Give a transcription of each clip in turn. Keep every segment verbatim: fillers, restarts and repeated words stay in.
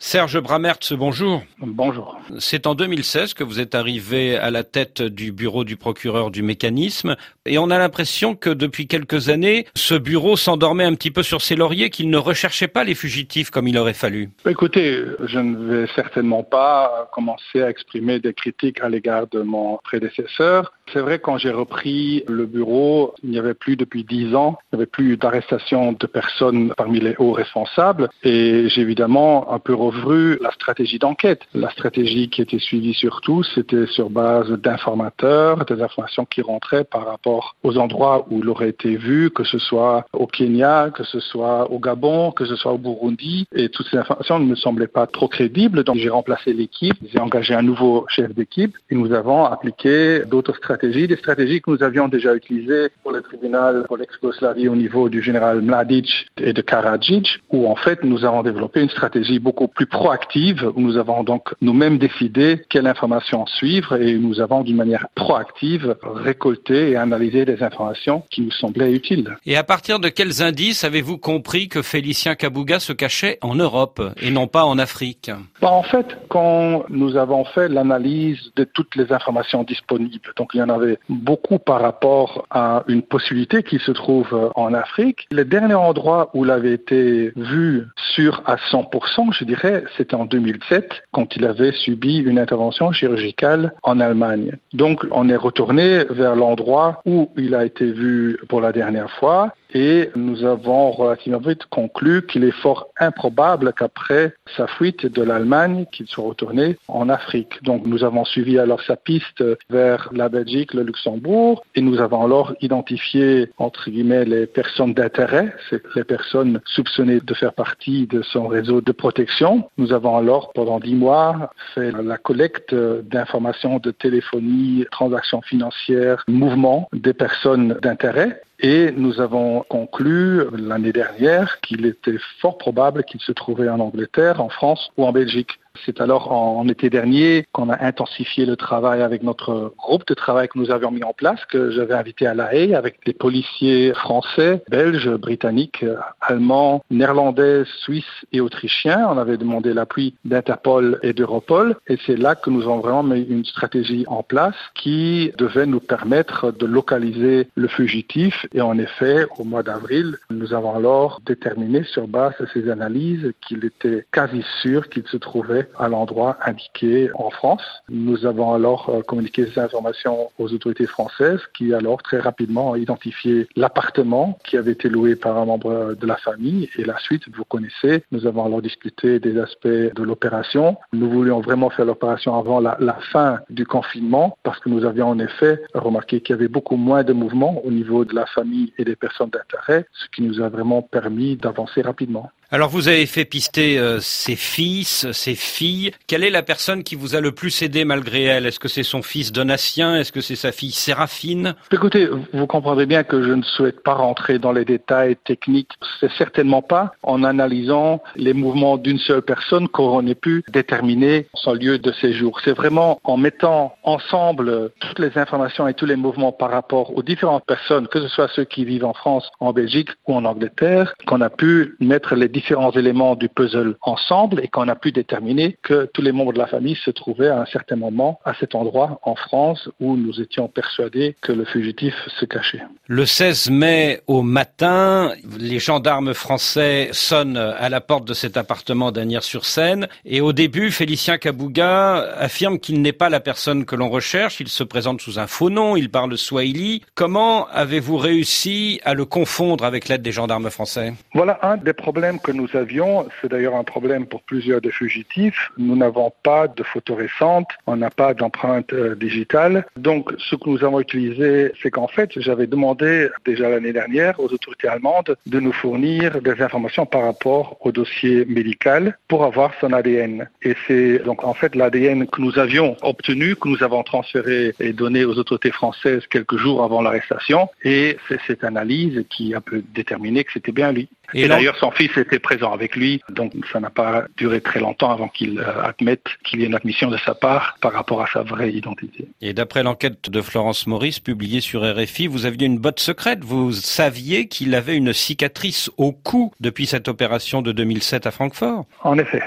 Serge Bramertz, bonjour. Bonjour. C'est en deux mille seize que vous êtes arrivé à la tête du bureau du procureur du mécanisme et on a l'impression que depuis quelques années, ce bureau s'endormait un petit peu sur ses lauriers, qu'il ne recherchait pas les fugitifs comme il aurait fallu. Écoutez, je ne vais certainement pas commencer à exprimer des critiques à l'égard de mon prédécesseur. C'est vrai, quand j'ai repris le bureau, il n'y avait plus depuis dix ans, il n'y avait plus d'arrestation de personnes parmi les hauts responsables et j'ai évidemment un peu revu la stratégie d'enquête. La stratégie qui était suivie surtout, c'était sur base d'informateurs, des informations qui rentraient par rapport aux endroits où il aurait été vu, que ce soit au Kenya, que ce soit au Gabon, que ce soit au Burundi, et toutes ces informations ne me semblaient pas trop crédibles. Donc j'ai remplacé l'équipe, j'ai engagé un nouveau chef d'équipe et nous avons appliqué d'autres stratégies. Des stratégies que nous avions déjà utilisées pour le tribunal pour l'ex-Yougoslavie au niveau du général Mladic et de Karadzic, où en fait nous avons développé une stratégie beaucoup plus proactive, où nous avons donc nous-mêmes décidé quelle information suivre et nous avons d'une manière proactive récolté et analysé des informations qui nous semblaient utiles. Et à partir de quels indices avez-vous compris que Félicien Kabuga se cachait en Europe et non pas en Afrique ? Bah en fait, quand nous avons fait l'analyse de toutes les informations disponibles, donc il y en avait beaucoup par rapport à une possibilité qui se trouve en Afrique. Le dernier endroit où il avait été vu sûr à cent pour cent, je dirais, c'était en deux mille sept, quand il avait subi une intervention chirurgicale en Allemagne. Donc, on est retourné vers l'endroit où il a été vu pour la dernière fois. Et nous avons relativement vite conclu qu'il est fort improbable qu'après sa fuite de l'Allemagne, qu'il soit retourné en Afrique. Donc nous avons suivi alors sa piste vers la Belgique, le Luxembourg, et nous avons alors identifié, entre guillemets, les personnes d'intérêt, c'est les personnes soupçonnées de faire partie de son réseau de protection. Nous avons alors, pendant dix mois, fait la collecte d'informations de téléphonie, transactions financières, mouvements des personnes d'intérêt. Et nous avons conclu l'année dernière qu'il était fort probable qu'il se trouvait en Angleterre, en France ou en Belgique. C'est alors en été dernier qu'on a intensifié le travail avec notre groupe de travail que nous avions mis en place, que j'avais invité à La Haye avec des policiers français, belges, britanniques, allemands, néerlandais, suisses et autrichiens. On avait demandé l'appui d'Interpol et d'Europol et c'est là que nous avons vraiment mis une stratégie en place qui devait nous permettre de localiser le fugitif. Et en effet, au mois d'avril, nous avons alors déterminé sur base de ces analyses qu'il était quasi sûr qu'il se trouvait à l'endroit indiqué en France. Nous avons alors communiqué ces informations aux autorités françaises qui alors très rapidement ont identifié l'appartement qui avait été loué par un membre de la famille et la suite, vous connaissez. Nous avons alors discuté des aspects de l'opération. Nous voulions vraiment faire l'opération avant la, la fin du confinement parce que nous avions en effet remarqué qu'il y avait beaucoup moins de mouvements au niveau de la famille et des personnes d'intérêt, ce qui nous a vraiment permis d'avancer rapidement. Alors vous avez fait pister euh, ses fils, ses filles. Quelle est la personne qui vous a le plus aidé malgré elle ? Est-ce que c'est son fils Donatien ? Est-ce que c'est sa fille Séraphine ? Écoutez, vous comprendrez bien que je ne souhaite pas rentrer dans les détails techniques. C'est certainement pas en analysant les mouvements d'une seule personne qu'on ait pu déterminer son lieu de séjour. C'est vraiment en mettant ensemble toutes les informations et tous les mouvements par rapport aux différentes personnes, que ce soit ceux qui vivent en France, en Belgique ou en Angleterre, qu'on a pu mettre les différents éléments du puzzle ensemble et qu'on a pu déterminer que tous les membres de la famille se trouvaient à un certain moment à cet endroit en France où nous étions persuadés que le fugitif se cachait. Le seize mai au matin, les gendarmes français sonnent à la porte de cet appartement d'Asnières-sur-Seine et au début, Félicien Kabuga affirme qu'il n'est pas la personne que l'on recherche, il se présente sous un faux nom, il parle swahili. Comment avez-vous réussi à le confondre avec l'aide des gendarmes français ? Voilà un des problèmes que nous avions, c'est d'ailleurs un problème pour plusieurs des fugitifs. Nous n'avons pas de photos récentes, on n'a pas d'empreinte euh, digitale. Donc, ce que nous avons utilisé, c'est qu'en fait, j'avais demandé déjà l'année dernière aux autorités allemandes de nous fournir des informations par rapport au dossier médical pour avoir son A D N. Et c'est donc en fait l'A D N que nous avions obtenu, que nous avons transféré et donné aux autorités françaises quelques jours avant l'arrestation. Et c'est cette analyse qui a pu déterminer que c'était bien lui. Et, et d'ailleurs, son fils était présent avec lui, donc ça n'a pas duré très longtemps avant qu'il euh, admette qu'il y ait une admission de sa part par rapport à sa vraie identité. Et d'après l'enquête de Florence Maurice, publiée sur R F I, vous aviez une botte secrète. Vous saviez qu'il avait une cicatrice au cou depuis cette opération de deux mille sept à Francfort ? En effet.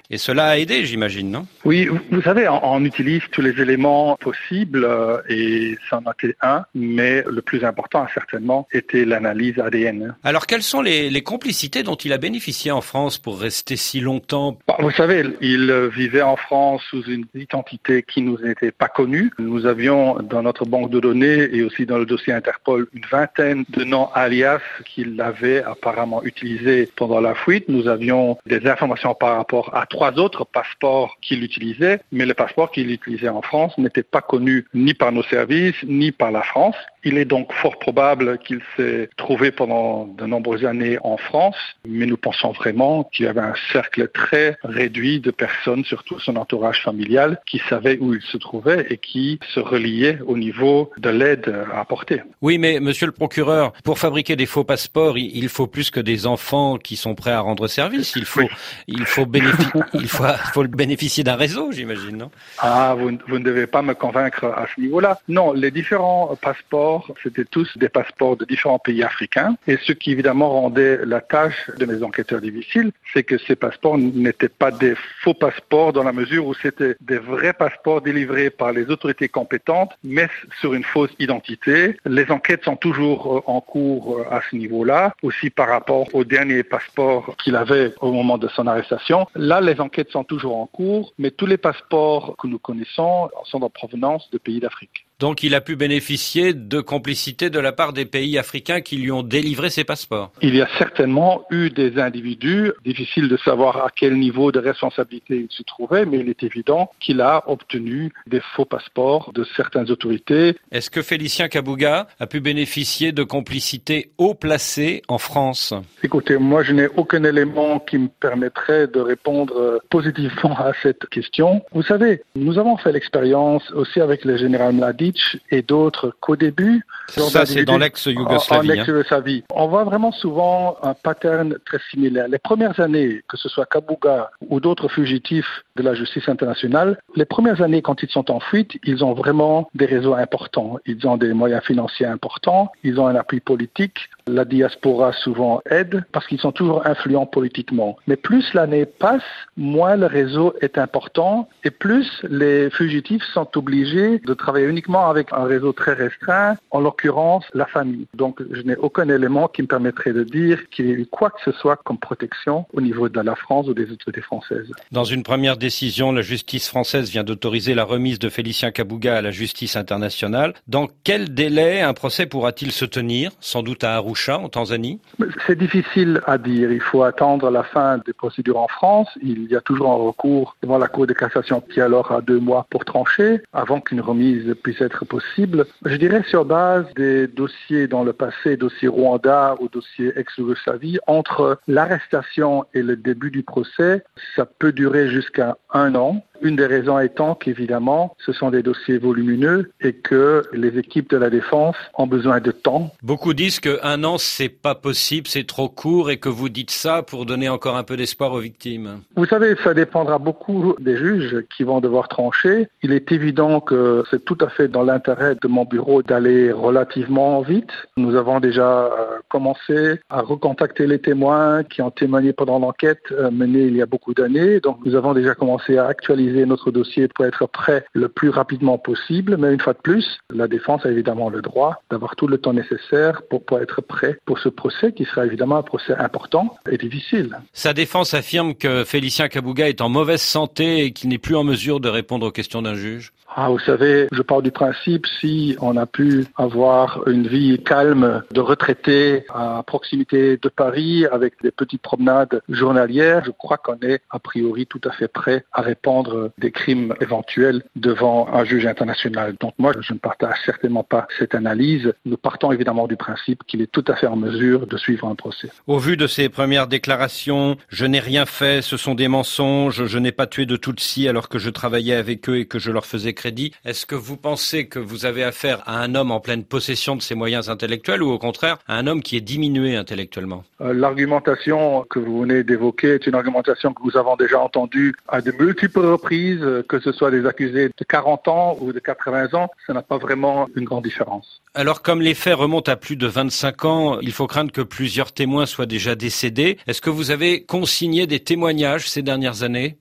Et cela a aidé, j'imagine, non? Oui, vous savez, on, on utilise tous les éléments possibles euh, et ça en a été un, mais le plus important a certainement été l'analyse A D N. Alors, quelles sont les, les complicités dont il a bénéficié en France pour rester si longtemps? Bah, vous savez, il vivait en France sous une identité qui nous n'était pas connue. Nous avions dans notre banque de données et aussi dans le dossier Interpol une vingtaine de noms alias qu'il avait apparemment utilisés pendant la fuite. Nous avions des informations par rapport à trois autres passeports qu'il utilisait, mais le passeport qu'il utilisait en France n'était pas connu ni par nos services, ni par la France. Il est donc fort probable qu'il s'est trouvé pendant de nombreuses années en France, mais nous pensons vraiment qu'il y avait un cercle très réduit de personnes, surtout son entourage familial, qui savaient où il se trouvait et qui se reliaient au niveau de l'aide à apporter. Oui, mais monsieur le procureur, pour fabriquer des faux passeports, il faut plus que des enfants qui sont prêts à rendre service. Il faut, oui. il faut, bénéfic... il faut, il faut bénéficier d'un réseau, j'imagine, non? Ah, vous, vous ne devez pas me convaincre à ce niveau-là. Non, les différents passeports, c'était tous des passeports de différents pays africains. Et ce qui évidemment rendait la tâche de mes enquêteurs difficile, c'est que ces passeports n'étaient pas des faux passeports dans la mesure où c'était des vrais passeports délivrés par les autorités compétentes, mais sur une fausse identité. Les enquêtes sont toujours en cours à ce niveau-là, aussi par rapport au dernier passeport qu'il avait au moment de son arrestation. Là, les enquêtes sont toujours en cours, mais tous les passeports que nous connaissons sont en provenance de pays d'Afrique. Donc il a pu bénéficier de complicité de la part des pays africains qui lui ont délivré ses passeports. Il y a certainement eu des individus, difficile de savoir à quel niveau de responsabilité il se trouvait, mais il est évident qu'il a obtenu des faux passeports de certaines autorités. Est-ce que Félicien Kabouga a pu bénéficier de complicité haut placée en France? Écoutez, moi je n'ai aucun élément qui me permettrait de répondre positivement à cette question. Vous savez, nous avons fait l'expérience aussi avec le général Mladic et d'autres qu'au début. Ça, c'est dans l'ex-Yougoslavie. En ex-Yougoslavie. Hein. On voit vraiment souvent un pattern très similaire. Les premières années, que ce soit Kabouga ou d'autres fugitifs de la justice internationale, les premières années, quand ils sont en fuite, ils ont vraiment des réseaux importants. Ils ont des moyens financiers importants. Ils ont un appui politique. La diaspora souvent aide parce qu'ils sont toujours influents politiquement. Mais plus l'année passe, moins le réseau est important et plus les fugitifs sont obligés de travailler uniquement avec un réseau très restreint, en l'occurrence la famille. Donc je n'ai aucun élément qui me permettrait de dire qu'il y ait eu quoi que ce soit comme protection au niveau de la France ou des autorités françaises. Dans une première décision, la justice française vient d'autoriser la remise de Félicien Kabouga à la justice internationale. Dans quel délai un procès pourra-t-il se tenir? Sans doute à Arusha, en Tanzanie? C'est difficile à dire. Il faut attendre la fin des procédures en France. Il y a toujours un recours devant la Cour de cassation qui alors a deux mois pour trancher avant qu'une remise puisse être possible. Je dirais sur base des dossiers dans le passé, dossier Rwanda ou dossier ex-Yougoslavie, entre l'arrestation et le début du procès, ça peut durer jusqu'à un an. Une des raisons étant qu'évidemment, ce sont des dossiers volumineux et que les équipes de la défense ont besoin de temps. Beaucoup disent qu'un an, c'est pas possible, c'est trop court et que vous dites ça pour donner encore un peu d'espoir aux victimes. Vous savez, ça dépendra beaucoup des juges qui vont devoir trancher. Il est évident que c'est tout à fait dans l'intérêt de mon bureau d'aller relativement vite. Nous avons déjà euh, commencé à recontacter les témoins qui ont témoigné pendant l'enquête euh, menée il y a beaucoup d'années. Donc nous avons déjà commencé à actualiser notre dossier pour être prêt le plus rapidement possible. Mais une fois de plus, la défense a évidemment le droit d'avoir tout le temps nécessaire pour, pour être prêt pour ce procès qui sera évidemment un procès important et difficile. Sa défense affirme que Félicien Kabouga est en mauvaise santé et qu'il n'est plus en mesure de répondre aux questions d'un juge. Ah, vous savez, je pars du principe, si on a pu avoir une vie calme de retraité à proximité de Paris avec des petites promenades journalières, je crois qu'on est a priori tout à fait prêt à répondre des crimes éventuels devant un juge international. Donc moi, je ne partage certainement pas cette analyse. Nous partons évidemment du principe qu'il est tout à fait en mesure de suivre un procès. Au vu de ses premières déclarations, je n'ai rien fait, ce sont des mensonges, je n'ai pas tué de Tutsis alors que je travaillais avec eux et que je leur faisais crédit. Est-ce que vous pensez que vous avez affaire à un homme en pleine possession de ses moyens intellectuels ou au contraire à un homme qui est diminué intellectuellement? euh, L'argumentation que vous venez d'évoquer est une argumentation que nous avons déjà entendue à de multiples reprises, que ce soit des accusés de quarante ans ou de quatre-vingts ans, ça n'a pas vraiment une grande différence. Alors comme les faits remontent à plus de vingt-cinq ans, il faut craindre que plusieurs témoins soient déjà décédés. Est-ce que vous avez consigné des témoignages ces dernières années?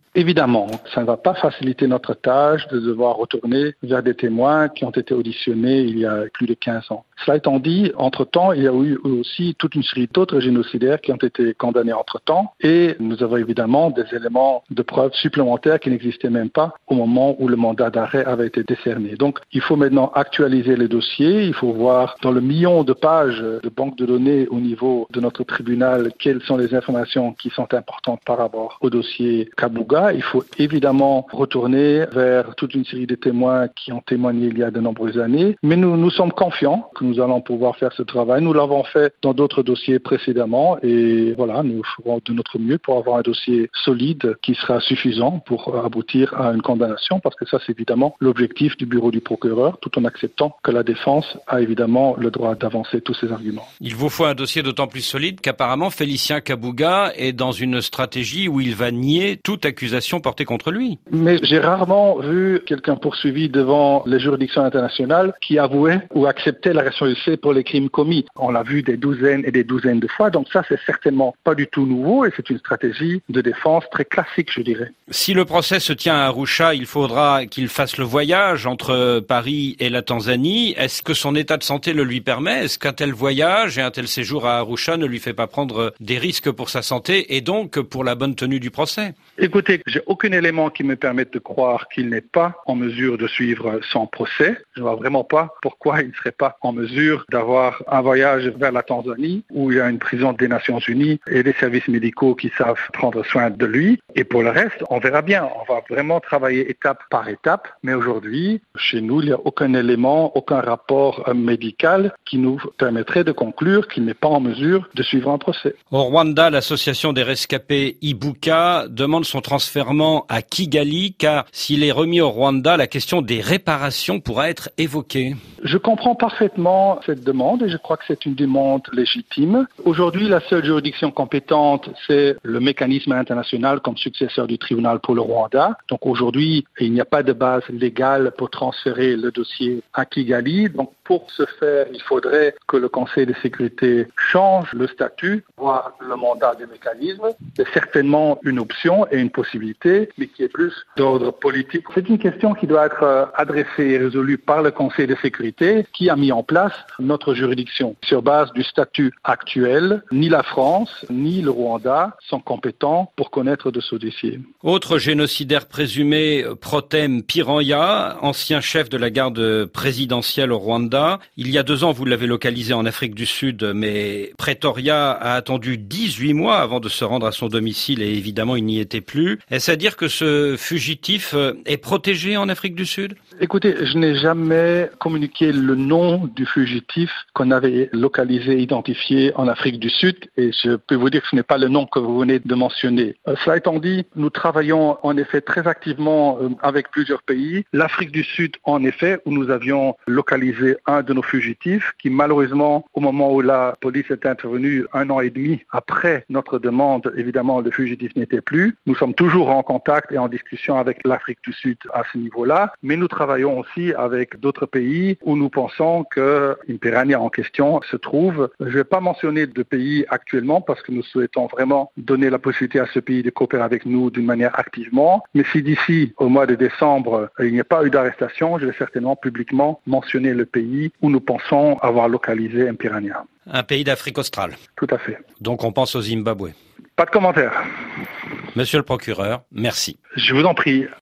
Évidemment, ça ne va pas faciliter notre tâche de devoir retourner vers des témoins qui ont été auditionnés il y a plus de quinze ans. Cela étant dit, entre-temps, il y a eu aussi toute une série d'autres génocidaires qui ont été condamnés entre-temps et nous avons évidemment des éléments de preuve supplémentaires qui n'existaient même pas au moment où le mandat d'arrêt avait été décerné. Donc, il faut maintenant actualiser les dossiers, il faut voir dans le million de pages de banque de données au niveau de notre tribunal quelles sont les informations qui sont importantes par rapport au dossier Kabuga. Il faut évidemment retourner vers toute une série de témoins qui ont témoigné il y a de nombreuses années, mais nous, nous sommes confiants que nous allons pouvoir faire ce travail. Nous l'avons fait dans d'autres dossiers précédemment et voilà, nous ferons de notre mieux pour avoir un dossier solide qui sera suffisant pour aboutir à une condamnation, parce que ça, c'est évidemment l'objectif du bureau du procureur, tout en acceptant que la défense a évidemment le droit d'avancer tous ses arguments. Il vous faut un dossier d'autant plus solide qu'apparemment Félicien Kabuga est dans une stratégie où il va nier toute accusation portée contre lui. Mais j'ai rarement vu quelqu'un poursuivi devant les juridictions internationales qui avouait ou acceptait la responsabilité pour les crimes commis. On l'a vu des douzaines et des douzaines de fois, donc ça, c'est certainement pas du tout nouveau et c'est une stratégie de défense très classique, je dirais. Si le procès se tient à Arusha, il faudra qu'il fasse le voyage entre Paris et la Tanzanie. Est-ce que son état de santé le lui permet? Est-ce qu'un tel voyage et un tel séjour à Arusha ne lui fait pas prendre des risques pour sa santé et donc pour la bonne tenue du procès? Écoutez, j'ai aucun élément qui me permette de croire qu'il n'est pas en mesure de suivre son procès. Je ne vois vraiment pas pourquoi il ne serait pas en mesure d'avoir un voyage vers la Tanzanie où il y a une prison des Nations Unies et des services médicaux qui savent prendre soin de lui. Et pour le reste, on verra bien. On va vraiment travailler étape par étape. Mais aujourd'hui, chez nous, il n'y a aucun élément, aucun rapport médical qui nous permettrait de conclure qu'il n'est pas en mesure de suivre un procès. Au Rwanda, l'association des rescapés Ibuka demande son transfèrement à Kigali, car s'il est remis au Rwanda, la question des réparations pourra être évoquée. Je comprends parfaitement cette demande et je crois que c'est une demande légitime. Aujourd'hui, la seule juridiction compétente, c'est le mécanisme international comme successeur du tribunal pour le Rwanda. Donc aujourd'hui, il n'y a pas de base légale pour transférer le dossier à Kigali. Donc pour ce faire, il faudrait que le Conseil de sécurité change le statut, voire le mandat du mécanisme. C'est certainement une option et une possibilité, mais qui est plus d'ordre politique. C'est une question qui doit être adressée et résolue par le Conseil de sécurité qui a mis en place notre juridiction. Sur base du statut actuel, ni la France, ni le Rwanda sont compétents pour connaître de ce dossier. Autre génocidaire présumé, Protem Piranya, ancien chef de la garde présidentielle au Rwanda. Il y a deux ans, vous l'avez localisé en Afrique du Sud, mais Pretoria a attendu dix-huit mois avant de se rendre à son domicile et évidemment, il n'y était plus. Est-ce à dire que ce fugitif est protégé en Afrique du Sud? Écoutez, je n'ai jamais communiqué le nom du fugitif qu'on avait localisé, identifié en Afrique du Sud et je peux vous dire que ce n'est pas le nom que vous venez de mentionner. Euh, cela étant dit, nous travaillons en effet très activement euh, avec plusieurs pays. L'Afrique du Sud, en effet, où nous avions localisé un de nos fugitifs qui malheureusement, au moment où la police est intervenue un an et demi après notre demande, évidemment, le fugitif n'était plus. Nous sommes toujours en contact et en discussion avec l'Afrique du Sud à ce niveau-là, mais nous travaillons Travaillons aussi avec d'autres pays où nous pensons que Imperania en question se trouve. Je ne vais pas mentionner de pays actuellement parce que nous souhaitons vraiment donner la possibilité à ce pays de coopérer avec nous d'une manière activement. Mais si d'ici au mois de décembre, il n'y a pas eu d'arrestation, je vais certainement publiquement mentionner le pays où nous pensons avoir localisé Imperania. Un pays d'Afrique australe. Tout à fait. Donc on pense au Zimbabwe. Pas de commentaire. Monsieur le procureur, merci. Je vous en prie.